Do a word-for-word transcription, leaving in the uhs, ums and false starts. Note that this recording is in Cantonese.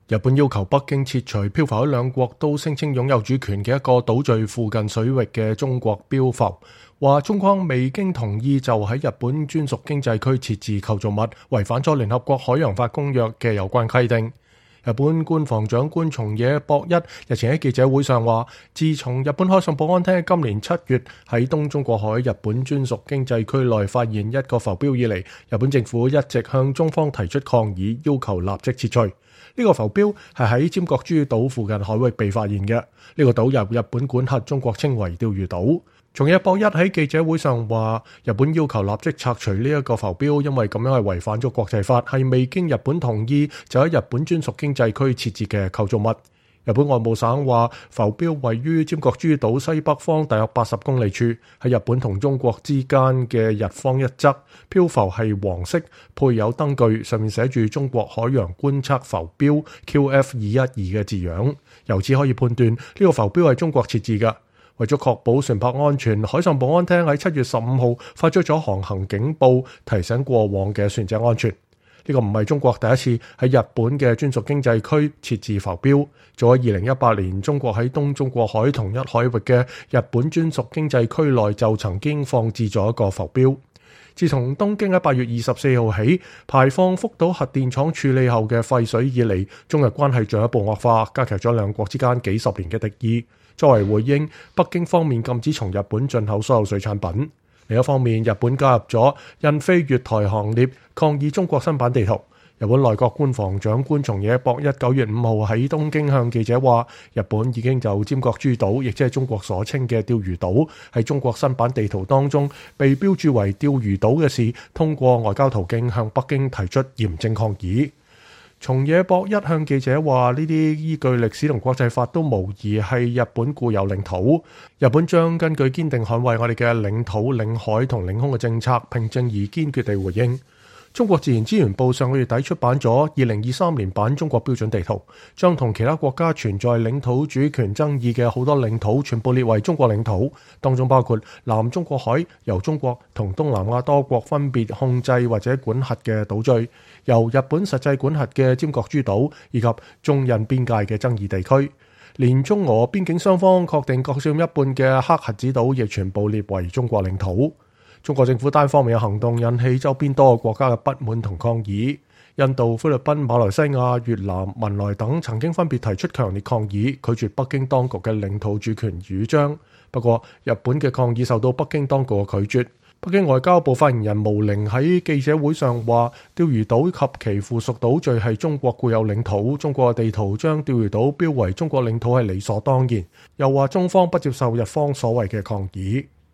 日本要求北京撤除漂浮喺兩國都聲稱擁有主權嘅一個島嶼附近水域嘅中國漂浮，話中方未經同意就喺日本專屬經濟區設置構造物，違反咗聯合國海洋法公約嘅有關規定。日本官房長官松野博一日前喺記者會上話，自從日本海上保安廳今年七月喺東中國海日本專屬經濟區內發現一個浮標以嚟，日本政府一直向中方提出抗議，要求立即撤除。呢個浮標係喺尖閣諸島附近海域被發現嘅。呢個島由日本管轄，中國稱為釣魚島。松野博一喺記者會上話，日本要求立即拆除呢一個浮標，因為咁樣係違反咗國際法，係未經日本同意就喺日本專屬經濟區設置嘅構造物。日本外務省話，浮標位於尖閣諸島西北方大約八十公里處，喺日本同中國之間嘅日方一側，漂浮係黃色，配有燈具，上面寫住中國海洋觀測浮標 Q F 二一二嘅字樣。由此可以判斷呢個浮標係中國設置嘅。為咗確保船舶安全，海上保安廳喺七月十五號發出咗航行警報，提醒過往嘅船隻安全。呢個唔係中國第一次喺日本嘅專屬經濟區設置浮標。早喺二零一八年，中國喺東中國海同一海域嘅日本專屬經濟區內就曾經放置咗一個浮標。自從東京喺八月二十四號起排放福島核電廠處理後嘅廢水以嚟，中日關係進一步惡化，加劇咗兩國之間幾十年嘅敵意。作為回應，北京方面禁止從日本進口所有水產品。另一方面，日本加入咗印非越台行列，抗議中國新版地圖。日本內閣官房長官松野博一九月五號喺東京向記者話，日本已經就尖閣諸島，亦即係中國所稱嘅釣魚島，喺中國新版地圖當中被標註為釣魚島嘅事，通過外交途徑向北京提出嚴正抗議。松野博一向記者話，呢啲依據歷史同國際法都無疑係日本固有領土。日本將根據堅定捍衛我哋嘅領土、領海同領空嘅政策，平靜而堅決地回應。中國自然資源部上個月底出版咗二零二三年版中國標準地圖，將同其他國家存在領土主權爭議嘅好多領土全部列為中國領土，當中包括南中國海由中國同東南亞多國分別控制或者管轄嘅島嶼，由日本實際管轄嘅尖閣諸島，以及中印邊界嘅爭議地區。連中俄邊境雙方確定各佔一半嘅黑核子島，亦全部列為中國領土。中國政府單方面嘅行動引起周邊多個國家嘅不滿同抗議。印度、菲律賓、馬來西亞、越南、文萊等曾經分別提出強烈抗議，拒絕北京當局嘅領土主權主張。不過，日本嘅抗議受到北京當局嘅拒絕。北京外交部發言人毛寧喺記者會上話，釣魚島及其附屬島嶼係中國固有領土，中國嘅地圖將釣魚島標為中國領土係理所當然。又話中方不接受日方所謂嘅抗議。